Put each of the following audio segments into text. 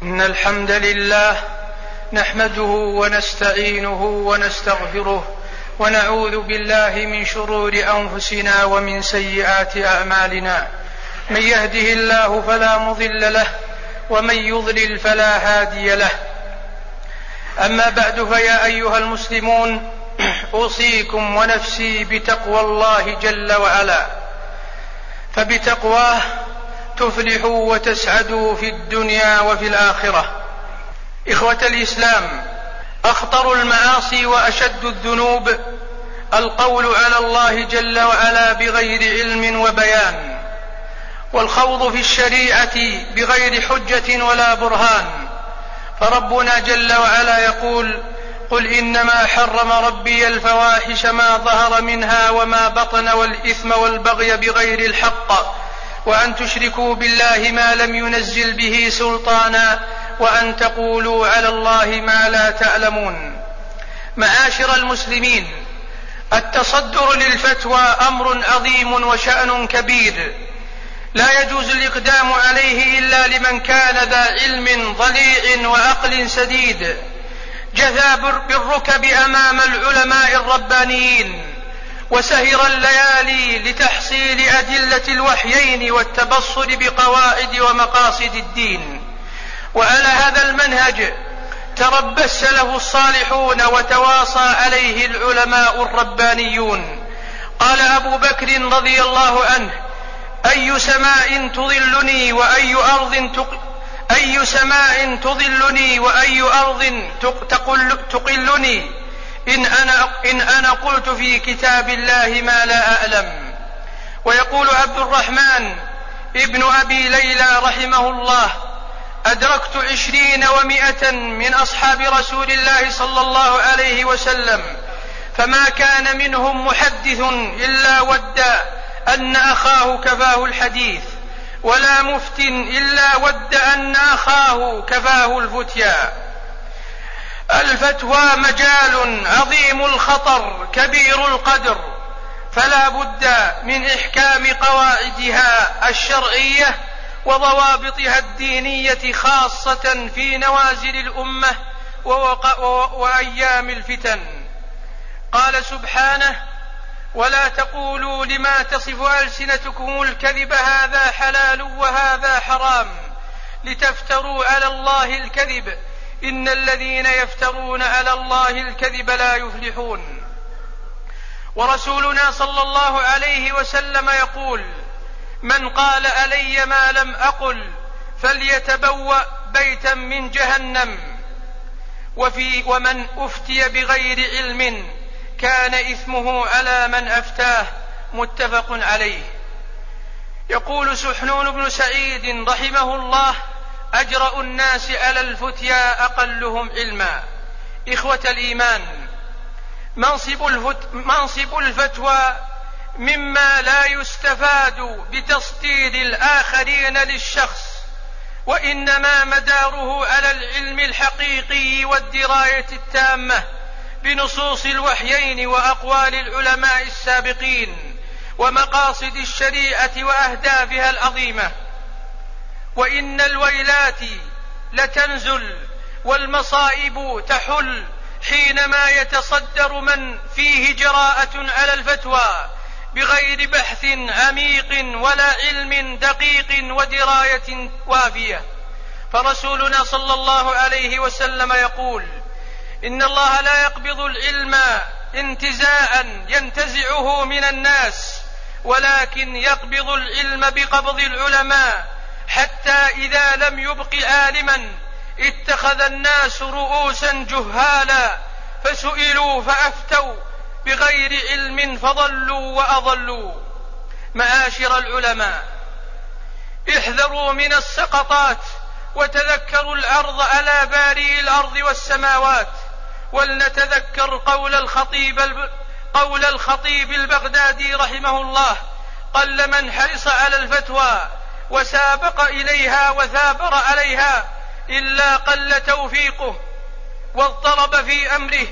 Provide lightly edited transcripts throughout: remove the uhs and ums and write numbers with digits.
إن الحمد لله نحمده ونستعينه ونستغفره ونعوذ بالله من شرور أنفسنا ومن سيئات أعمالنا. من يهده الله فلا مضل له ومن يضلل فلا هادي له. أما بعد، فيا أيها المسلمون، أوصيكم ونفسي بتقوى الله جل وعلا، فبتقواه تفلحوا وتسعدوا في الدنيا وفي الآخرة. إخوة الإسلام، أخطر المعاصي وأشد الذنوب القول على الله جل وعلا بغير علم وبيان، والخوض في الشريعة بغير حجة ولا برهان. فربنا جل وعلا يقول: قل إنما حرم ربي الفواحش ما ظهر منها وما بطن والإثم والبغي بغير الحق وأن تشركوا بالله ما لم ينزل به سلطانا وأن تقولوا على الله ما لا تعلمون. معاشر المسلمين، التصدر للفتوى أمر عظيم وشأن كبير، لا يجوز الإقدام عليه إلا لمن كان ذا علم ضليع وعقل سديد، جثى بالركب أمام العلماء الربانيين، وسهر الليالي لتحصيل أدلة الوحيين والتبصر بقواعد ومقاصد الدين. وعلى هذا المنهج تربى السلف الصالحون وتواصى عليه العلماء الربانيون. قال أبو بكر رضي الله عنه: أي سماء تظلني وأي أرض تقلني إن أنا قلت في كتاب الله ما لا أعلم. ويقول عبد الرحمن ابن أبي ليلى رحمه الله: أدركت 20 و100 من أصحاب رسول الله صلى الله عليه وسلم، فما كان منهم محدث إلا ود أن أخاه كفاه الحديث، ولا مفت إلا ود أن أخاه كفاه الفتيا. الفتوى مجال عظيم الخطر كبير القدر، فلا بد من إحكام قواعدها الشرعية وضوابطها الدينية، خاصة في نوازل الأمة وأيام الفتن. قال سبحانه: ولا تقولوا لما تصف ألسنتكم الكذب هذا حلال وهذا حرام لتفتروا على الله الكذب إن الذين يفترون على الله الكذب لا يفلحون. ورسولنا صلى الله عليه وسلم يقول: من قال علي ما لم أقل فليتبوأ بيتا من جهنم. ومن أفتي بغير علم كان إثمه على من أفتاه. متفق عليه. يقول سحنون بن سعيد رحمه الله: أجرأ الناس على الفتيا أقلهم علما. إخوة الإيمان، منصب الفتوى مما لا يستفاد بتسطير الآخرين للشخص، وإنما مداره على العلم الحقيقي والدراية التامة بنصوص الوحيين وأقوال العلماء السابقين ومقاصد الشريعة وأهدافها العظيمة. وإن الويلات لتنزل والمصائب تحل حينما يتصدر من فيه جراءة على الفتوى بغير بحث عميق ولا علم دقيق ودراية وافية. فرسولنا صلى الله عليه وسلم يقول: إن الله لا يقبض العلم انتزاعا ينتزعه من الناس، ولكن يقبض العلم بقبض العلماء، حتى إذا لم يبق عالما اتخذ الناس رؤوسا جهالا فسئلوا فأفتوا بغير علم فضلوا وأضلوا. معاشر العلماء، احذروا من السقطات وتذكروا العرض على باري الأرض والسماوات. ولنتذكر قول الخطيب البغدادي رحمه الله: قل من حرص على الفتوى وسابق إليها وثابر عليها إلا قل توفيقه واضطرب في أمره،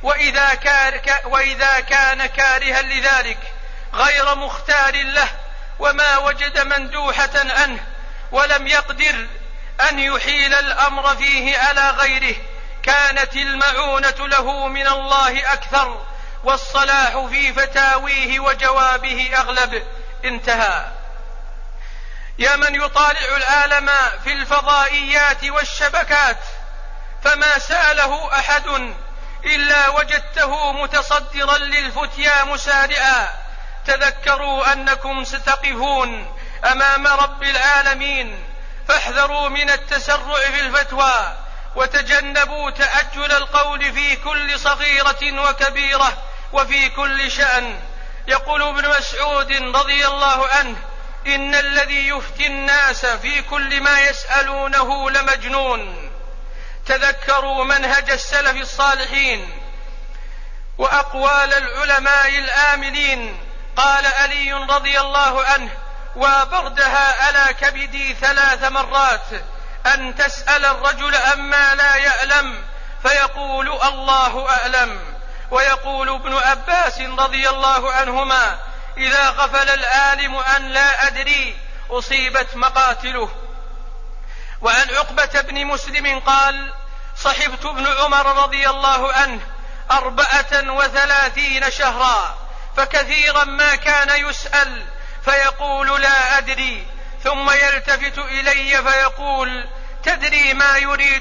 وإذا كان كارها لذلك غير مختار له وما وجد مندوحة عنه ولم يقدر أن يحيل الأمر فيه على غيره كانت المعونة له من الله أكثر، والصلاح في فتاويه وجوابه أغلب. انتهى. يا من يطالع العالم في الفضائيات والشبكات فما سأله أحد إلا وجدته متصدرا للفتيا مسارعا، تذكروا أنكم ستقفون أمام رب العالمين، فاحذروا من التسرع في الفتوى، وتجنبوا تأجل القول في كل صغيرة وكبيرة وفي كل شأن. يقول ابن مسعود رضي الله عنه: إن الذي يفتي الناس في كل ما يسألونه لمجنون. تذكروا منهج السلف الصالحين وأقوال العلماء الآملين. قال علي رضي الله عنه: وبردها على كبدي 3 مرات أن تسأل الرجل أما لا يعلم فيقول الله أعلم. ويقول ابن عباس رضي الله عنهما: إذا غفل العالم أن لا أدري أصيبت مقاتله. وعن عقبة بن مسلم قال: صحبت ابن عمر رضي الله عنه 34 شهرا، فكثيرا ما كان يسأل فيقول لا أدري، ثم يلتفت إلي فيقول: تدري ما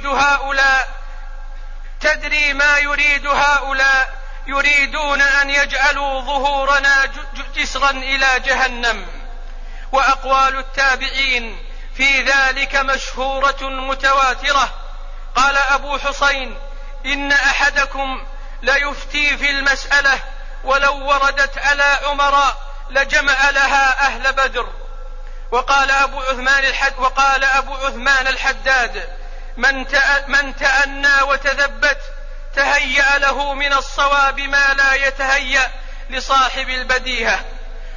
يريد هؤلاء يريدون أن يجعلوا ظهورنا جسرا إلى جهنم. وأقوال التابعين في ذلك مشهورة متواترة. قال أبو حسين: إن أحدكم ليفتي في المسألة ولو وردت على عمر لجمع لها أهل بدر. وقال أبو عثمان الحداد: من تأنى وتثبت تهيأ له من الصواب ما لا يتهيأ لصاحب البديهة.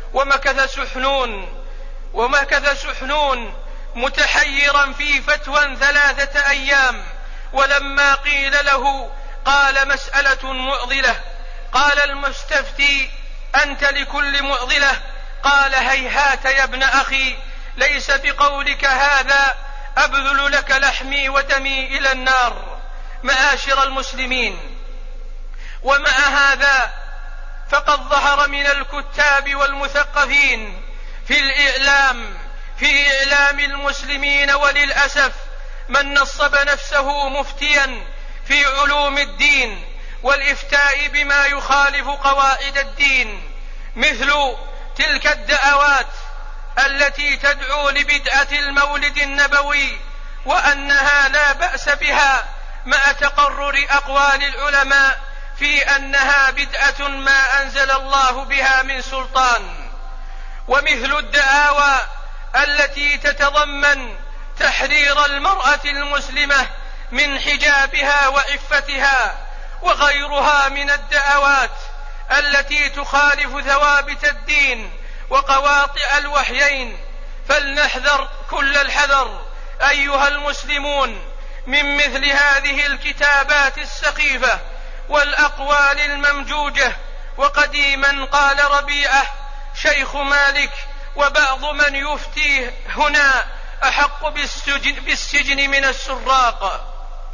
ومكث سحنون متحيرا في فتوى 3 أيام، ولما قيل له قال: مسألة معضلة. قال المستفتي: أنت لكل معضلة. قال: هيهات يا ابن أخي، ليس بقولك هذا أبذل لك لحمي ودمي إلى النار. معاشر المسلمين، ومع هذا فقد ظهر من الكتاب والمثقفين في إعلام المسلمين وللأسف من نصب نفسه مفتيا في علوم الدين والإفتاء بما يخالف قواعد الدين، مثل تلك الدعوات التي تدعو لبدعة المولد النبوي، وأنها لا بأس بها مع تقرر أقوال العلماء في أنها بدعة ما أنزل الله بها من سلطان. ومثل الدعاوى التي تتضمن تحرير المرأة المسلمة من حجابها وعفتها، وغيرها من الدعوات التي تخالف ثوابت الدين وقواطع الوحيين. فلنحذر كل الحذر أيها المسلمون من مثل هذه الكتابات السخيفة والأقوال الممجوجة. وقديما قال ربيعة شيخ مالك: وبعض من يفتي هنا أحق بالسجن من السراق.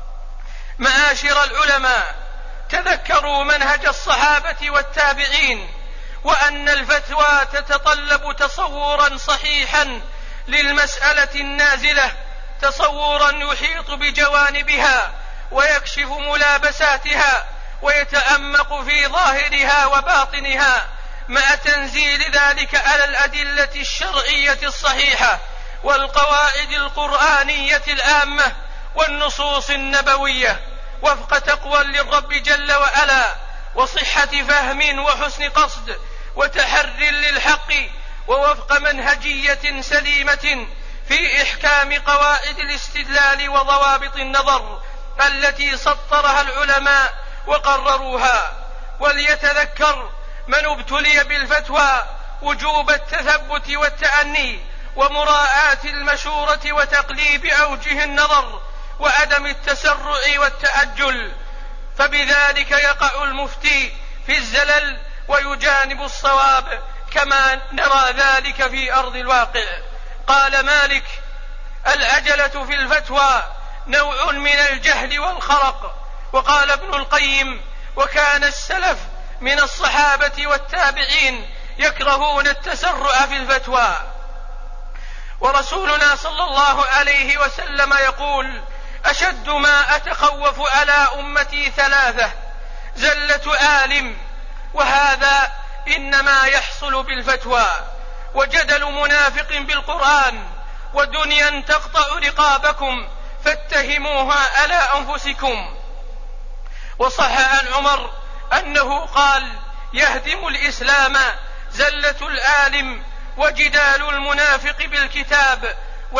معاشر العلماء، تذكروا منهج الصحابة والتابعين، وأن الفتوى تتطلب تصورا صحيحا للمسألة النازلة، تصورا يحيط بجوانبها ويكشف ملابساتها ويتأمق في ظاهرها وباطنها، مع تنزيل ذلك على الأدلة الشرعية الصحيحة والقواعد القرآنية العامة والنصوص النبوية، وفق تقوى للرب جل وعلا وصحة فهم وحسن قصد وتحر للحق، ووفق منهجية سليمة في إحكام قواعد الاستدلال وضوابط النظر التي سطرها العلماء وقرروها. وليتذكر من ابتلي بالفتوى وجوب التثبت والتأني ومراعاة المشورة وتقليب أوجه النظر وعدم التسرع والتأجل، فبذلك يقع المفتي في الزلل ويجانب الصواب، كما نرى ذلك في أرض الواقع. قال مالك: العجلة في الفتوى نوع من الجهل والخرق. وقال ابن القيم: وكان السلف من الصحابة والتابعين يكرهون التسرع في الفتوى. ورسولنا صلى الله عليه وسلم يقول: أشد ما أتخوف على أمتي 3: زلة عالم، وهذا إنما يحصل بالفتوى، وجدل منافق بالقرآن، ودنيا تقطع رقابكم فاتهموها على أنفسكم. وصح عن عمر أنه قال: يهدم الإسلام زلة العالم وجدال المنافق بالكتاب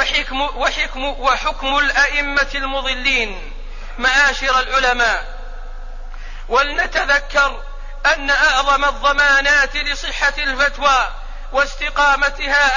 وحكم الأئمة المضلين. معاشر العلماء، ولنتذكر أن أعظم الضمانات لصحة الفتوى واستقامتها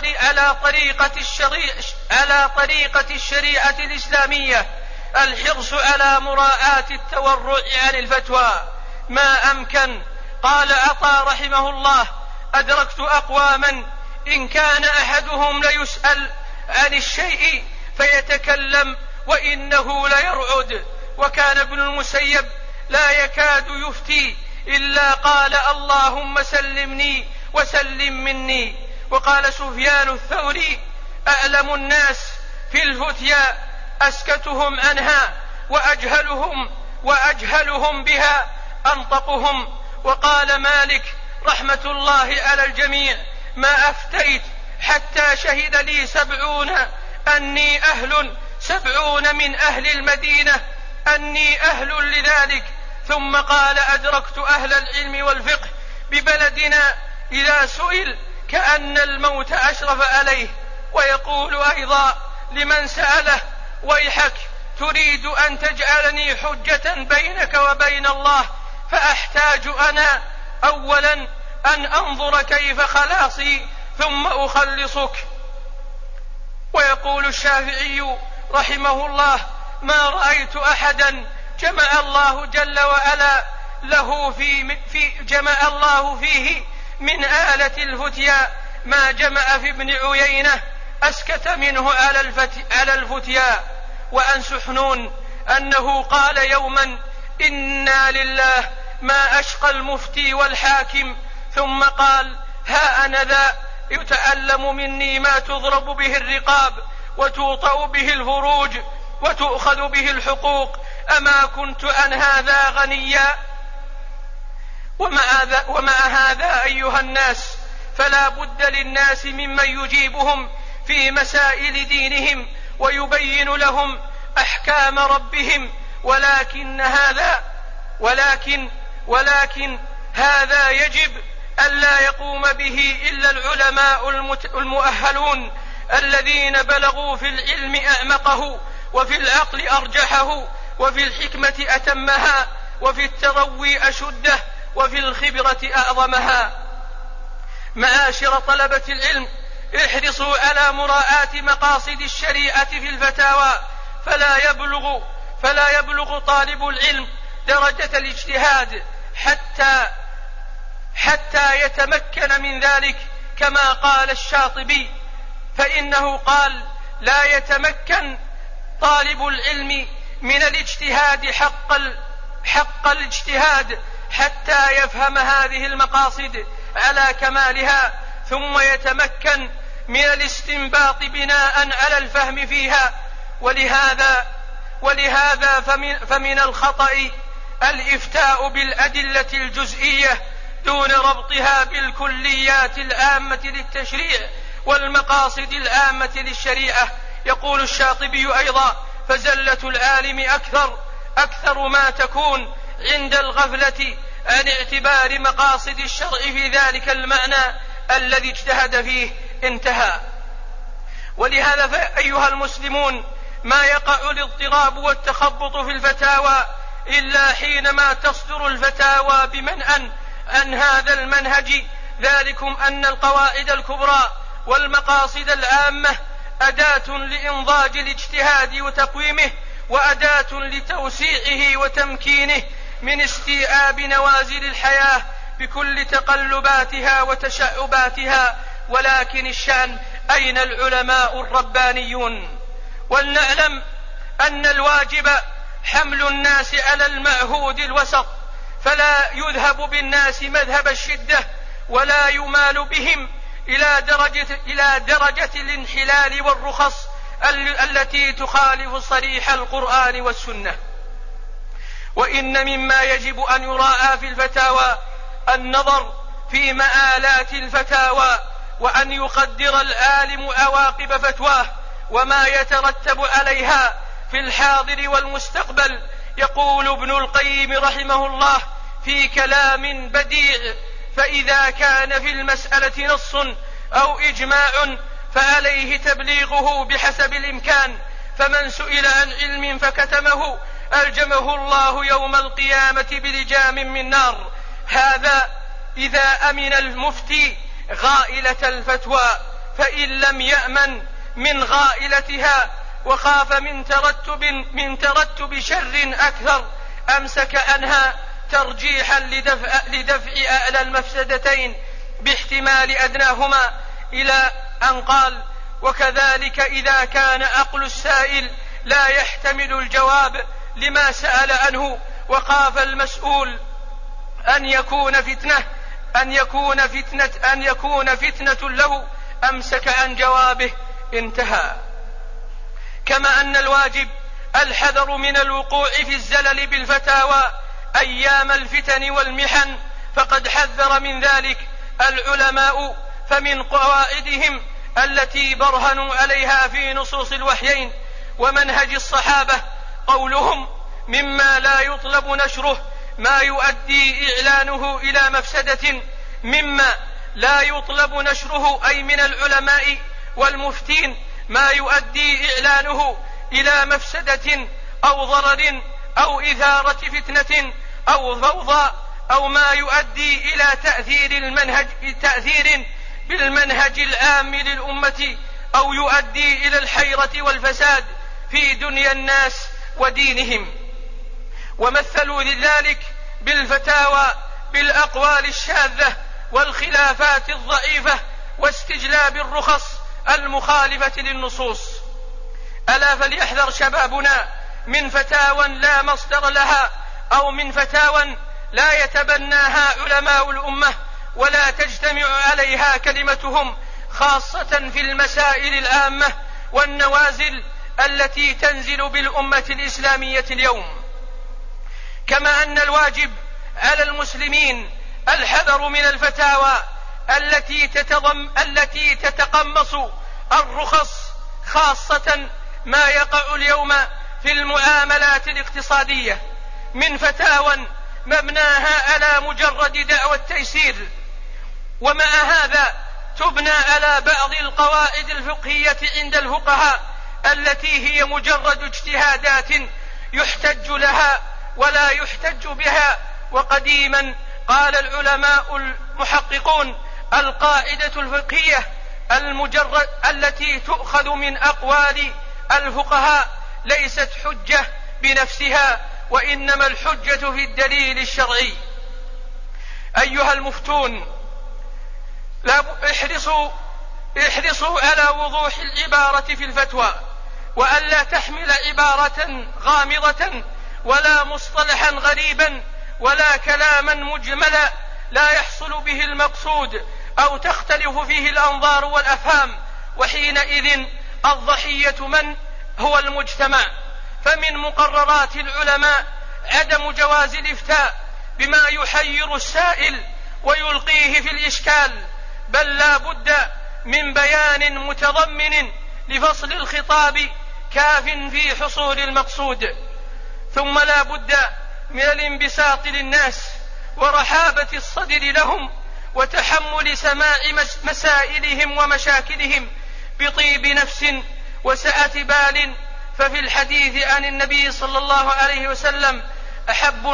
على طريقة الشريعة الإسلامية الحرص على مراعاة التورع عن الفتوى ما أمكن. قال عطاء رحمه الله: أدركت أقواما إن كان أحدهم ليسأل عن الشيء فيتكلم وإنه ليرعد. وكان ابن المسيب لا يكاد يفتي إلا قال: اللهم سلمني وسلم مني. وقال سفيان الثوري: أعلم الناس في الفتيا أسكتهم عنها وأجهلهم بها أنطقهم. وقال مالك رحمة الله على الجميع: ما أفتيت حتى شهد لي 70 أني أهل 70 من أهل المدينة أني أهل لذلك. ثم قال: أدركت أهل العلم والفقه ببلدنا إذا سئل كأن الموت أشرف عليه. ويقول أيضا لمن سأله: ويحك تريد أن تجعلني حجة بينك وبين الله، فأحتاج أنا أولا أن أنظر كيف خلاصي ثم أخلصك. ويقول الشافعي رحمه الله: ما رأيت أحدا جمع الله جل وعلا له جمع الله فيه من آلة الفتيا ما جمع في ابن عيينة أسكت منه على الفتيا. وأن سحنون أنه قال يوما: إنا لله ما أشقى المفتي والحاكم. ثم قال: ها أنا ذا يتعلم مني ما تضرب به الرقاب وتوطأ به الفروج وتؤخذ به الحقوق، أما كنت عن هذا غنيا؟ ومع هذا أيها الناس، فلا بد للناس ممن يجيبهم في مسائل دينهم ويبين لهم أحكام ربهم، ولكن هذا يجب ألا يقوم به إلا العلماء المؤهلون الذين بلغوا في العلم أعمقه، وفي العقل أرجحه، وفي الحكمة أتمها، وفي التروي أشده، وفي الخبرة أعظمها. معاشر طلبة العلم، احرصوا على مراعاة مقاصد الشريعة في الفتاوى، فلا يبلغ طالب العلم درجة الاجتهاد حتى يتمكن من ذلك، كما قال الشاطبي، فإنه قال: لا يتمكن طالب العلم من الاجتهاد حق الاجتهاد حتى يفهم هذه المقاصد على كمالها، ثم يتمكن من الاستنباط بناء على الفهم فيها. ولهذا فمن الخطأ الإفتاء بالأدلة الجزئية دون ربطها بالكليات العامة للتشريع والمقاصد العامة للشريعة. يقول الشاطبي أيضا: فزلة العالم أكثر ما تكون عند الغفلة عن اعتبار مقاصد الشرع في ذلك المعنى الذي اجتهد فيه. انتهى. ولهذا أيها المسلمون، ما يقع الاضطراب والتخبط في الفتاوى إلا حينما تصدر الفتاوى بمنأى عن هذا المنهج، ذلكم أن القواعد الكبرى والمقاصد العامة أداة لإنضاج الاجتهاد وتقويمه، وأداة لتوسيعه وتمكينه من استيعاب نوازل الحياة بكل تقلباتها وتشعباتها. ولكن الشأن أين العلماء الربانيون؟ ولنعلم أن الواجب حمل الناس على المعهود الوسط، فلا يذهب بالناس مذهب الشدة ولا يمال بهم إلى درجة الانحلال والرخص التي تخالف صريح القرآن والسنة. وإن مما يجب أن يراعى في الفتاوى النظر في مآلات الفتاوى، وأن يقدر العالم عواقب فتواه وما يترتب عليها في الحاضر والمستقبل. يقول ابن القيم رحمه الله في كلام بديع: فإذا كان في المسألة نص أو إجماع فعليه تبليغه بحسب الإمكان، فمن سئل عن علم فكتمه ألجمه الله يوم القيامة بلجام من نار. هذا إذا أمن المفتي غائلة الفتوى، فإن لم يأمن من غائلتها وخاف من ترتب شر أكثر أمسك عنها ترجيحا لدفع أعلى المفسدتين باحتمال أدناهما، إلى أن قال: وكذلك إذا كان عقل السائل لا يحتمل الجواب لما سأل عنه وخاف المسؤول أن يكون فتنة له أمسك عن جوابه. انتهى. كما أن الواجب الحذر من الوقوع في الزلل بالفتاوى أيام الفتن والمحن، فقد حذر من ذلك العلماء، فمن قواعدهم التي برهنوا عليها في نصوص الوحيين ومنهج الصحابة قولهم: مما لا يطلب نشره ما يؤدي إعلانه إلى مفسدة، مما لا يطلب نشره أي من العلماء والمفتين ما يؤدي إعلانه إلى مفسدة أو ضرر أو إثارة فتنة أو فوضى، أو ما يؤدي إلى تأثير بالمنهج العام للأمة، أو يؤدي إلى الحيرة والفساد في دنيا الناس ودينهم. ومثلوا لذلك بالفتاوى بالأقوال الشاذة والخلافات الضعيفة واستجلاب الرخص المخالفة للنصوص. ألا فليحذر شبابنا من فتاوى لا مصدر لها، أو من فتاوى لا يتبناها علماء الأمة ولا تجتمع عليها كلمتهم، خاصة في المسائل العامة والنوازل التي تنزل بالأمة الإسلامية اليوم. كما أن الواجب على المسلمين الحذر من الفتاوى التي تتقمص الرخص، خاصة ما يقع اليوم في المعاملات الاقتصادية من فتاوى مبناها على مجرد دعوى التيسير، ومع هذا تبنى على بعض القواعد الفقهية عند الفقهاء التي هي مجرد اجتهادات يحتج لها ولا يحتج بها. وقديما قال العلماء المحققون: القاعدة الفقهية المجرد التي تؤخذ من أقوال الفقهاء ليست حجة بنفسها، وإنما الحجة في الدليل الشرعي. أيها المفتون، احرصوا على وضوح العبارة في الفتوى، وألا تحمل عبارة غامضة ولا مصطلحا غريبا ولا كلاما مجملا لا يحصل به المقصود أو تختلف فيه الأنظار والأفهام، وحينئذ الضحية من هو المجتمع. فمن مقررات العلماء عدم جواز الإفتاء بما يحير السائل ويلقيه في الإشكال، بل لا بد من بيان متضمن لفصل الخطاب كاف في حصول المقصود. ثم لا بد من الانبساط للناس ورحابة الصدر لهم وتحمل سماع مسائلهم ومشاكلهم بطيب نفس وسعة بال. ففي الحديث عن النبي صلى الله عليه وسلم: أحب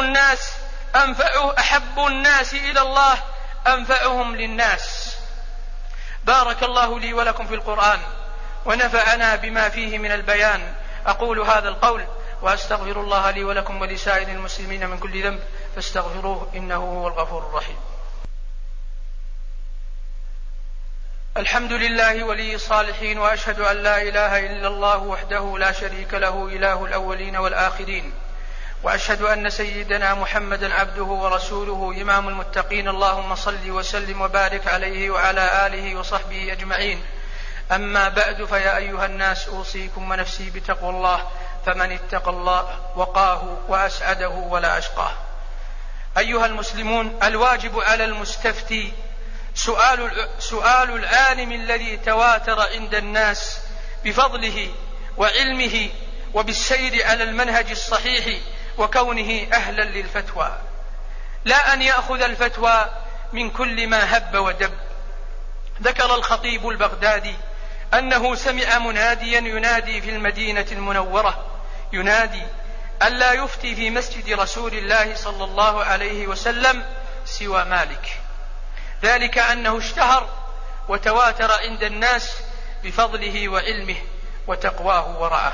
الناس إلى الله أنفعهم للناس. بارك الله لي ولكم في القرآن ونفعنا بما فيه من البيان. أقول هذا القول وأستغفر الله لي ولكم ولسائر المسلمين من كل ذنب فاستغفروه إنه هو الغفور الرحيم. الحمد لله ولي الصالحين، وأشهد أن لا إله إلا الله وحده لا شريك له إله الأولين والآخرين، وأشهد أن سيدنا محمدا عبده ورسوله إمام المتقين. اللهم صل وسلم وبارك عليه وعلى آله وصحبه أجمعين. أما بعد، فيا أيها الناس أوصيكم ونفسي بتقوى الله، فمن اتقى الله وقاه وأسعده ولا أشقاه. أيها المسلمون، الواجب على المستفتي سؤال العالم الذي تواتر عند الناس بفضله وعلمه وبالسير على المنهج الصحيح وكونه أهلا للفتوى، لا أن يأخذ الفتوى من كل ما هب ودب. ذكر الخطيب البغدادي أنه سمع مناديا ينادي في المدينة المنورة، ينادي ألا يفتي في مسجد رسول الله صلى الله عليه وسلم سوى مالك، ذلك أنه اشتهر وتواتر عند الناس بفضله وعلمه وتقواه ورعاه.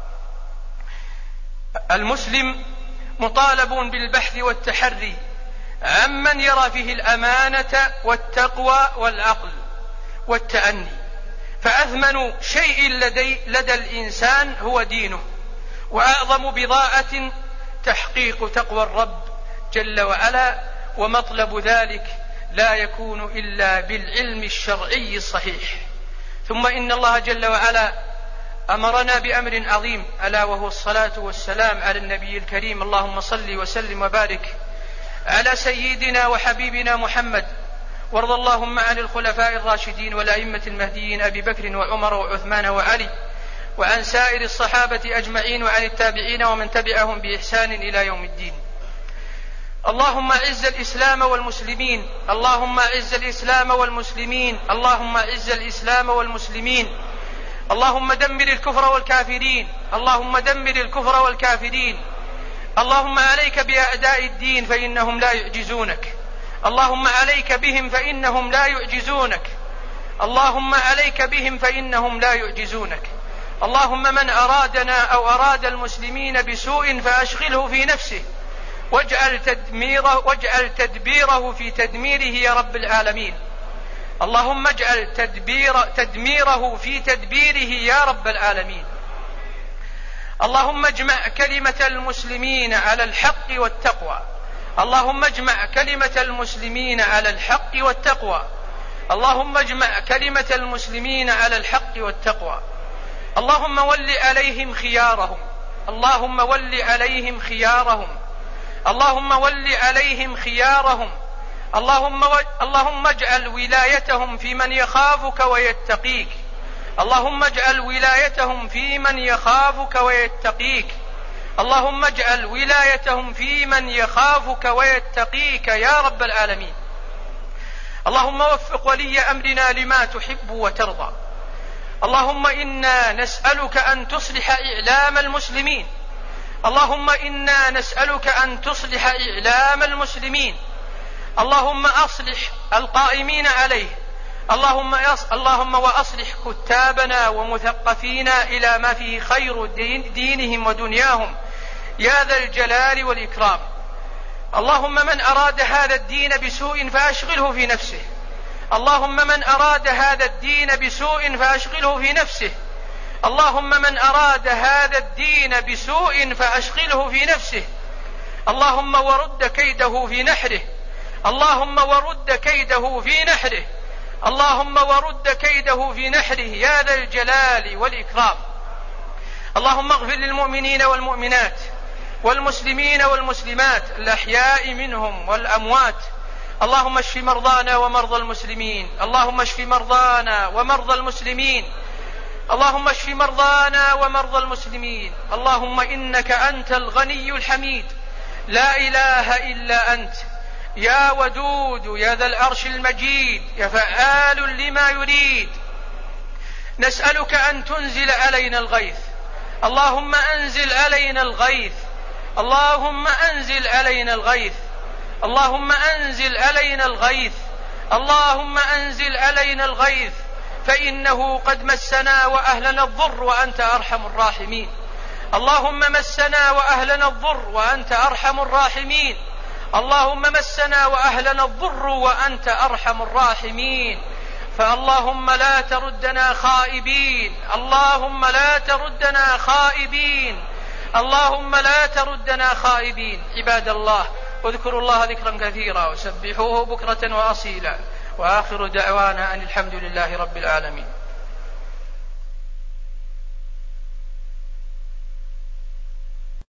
المسلم مطالب بالبحث والتحري عمن يرى فيه الأمانة والتقوى والعقل والتأني، فأثمن شيء لدى الإنسان هو دينه، وأعظم بضاعة تحقيق تقوى الرب جل وعلا، ومطلب ذلك لا يكون إلا بالعلم الشرعي الصحيح. ثم إن الله جل وعلا أمرنا بأمر عظيم، ألا وهو الصلاة والسلام على النبي الكريم. اللهم صل وسلم وبارك على سيدنا وحبيبنا محمد، وارض اللهم عن الخلفاء الراشدين والأئمة المهديين أبي بكر وعمر وعثمان وعلي، وعن سائر الصحابة أجمعين، وعن التابعين ومن تبعهم بإحسان إلى يوم الدين. اللهم أعز الإسلام والمسلمين، اللهم أعز الإسلام والمسلمين، اللهم أعز الإسلام والمسلمين، اللهم دمر الكفر والكافرين، اللهم دمر الكفر والكافرين. اللهم عليك بأعداء الدين فإنهم لا يعجزونك، اللهم عليك بهم فإنهم لا يعجزونك، اللهم عليك بهم فإنهم لا يعجزونك. اللهم من أرادنا أو أراد المسلمين بسوء فأشغله في نفسه، واجعل تدبيره في تدميره يا رب العالمين. اللهم اجعل تدميره في تدبيره يا رب العالمين. اللهم اجمع كلمة المسلمين على الحق والتقوى، اللهم اجمع كلمة المسلمين على الحق والتقوى، اللهم اجمع كلمة المسلمين على الحق والتقوى. اللهم ول عليهم خيارهم، اللهم ول عليهم خيارهم، اللهم ول عليهم خيارهم. اللهم اجعل ولايتهم في من يخافك ويتقيك، اللهم اجعل ولايتهم في من يخافك ويتقيك، اللهم اجعل ولايتهم في من يخافك ويتقيك يا رب العالمين. اللهم وفق ولي أمرنا لما تحب وترضى. اللهم إنا نسألك أن تصلح إعلام المسلمين، اللهم إنا نسألك أن تصلح إعلام المسلمين. اللهم أصلح القائمين عليه، اللهم وأصلح كتابنا ومثقفينا إلى ما فيه خير دينهم ودنياهم يا ذا الجلال والإكرام. اللهم من أراد هذا الدين بسوء فأشغله في نفسه، اللهم من أراد هذا الدين بسوء فأشغله في نفسه، اللهم من أراد هذا الدين بسوء فأشغله في نفسه. اللهم ورد كيده في نحره، اللهم ورد كيده في نحره، اللهم ورد كيده في نحره يا ذا الجلال والإكرام. اللهم اغفر للمؤمنين والمؤمنات والمسلمين والمسلمات الأحياء منهم والأموات. اللهم اشف مرضانا ومرضى المسلمين، اللهم اشف مرضانا ومرضى المسلمين، اللهم اشف مرضانا ومرضى المسلمين. اللهم إنك أنت الغني الحميد، لا إله إلا أنت، يا ودود يا ذا العرش المجيد، يا فعال لما يريد. نسألك أن تنزل علينا الغيث، اللهم أنزل علينا الغيث، اللهم أنزل علينا الغيث، اللهم أنزل علينا الغيث، اللهم أنزل علينا الغيث، فإنه قد مسنا وأهلنا الضر وأنت أرحم الراحمين. اللهم مسنا وأهلنا الضر وأنت أرحم الراحمين، اللهم مسنا وأهلنا الضر وأنت أرحم الراحمين، فاللهم لا تردنا خائبين، اللهم لا تردنا خائبين، اللهم لا تردنا خائبين. عباد الله، اذكروا الله ذكرا كثيرا وسبحوه بكرة وأصيلا، وآخر دعوانا أن الحمد لله رب العالمين.